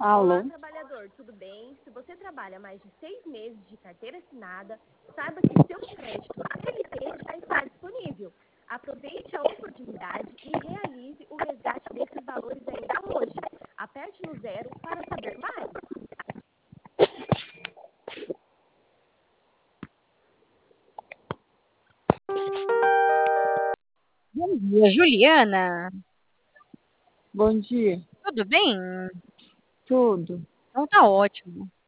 Olá, Alô? trabalhador, tudo bem? Se você trabalha mais de 6 meses de carteira assinada, saiba que seu crédito CLT já está disponível. Aproveite a oportunidade e realize o resgate desses valores ainda hoje. Aperte no zero para saber mais. Bom dia, Juliana. Bom dia. Tudo bem? Tudo. Então tá ótimo.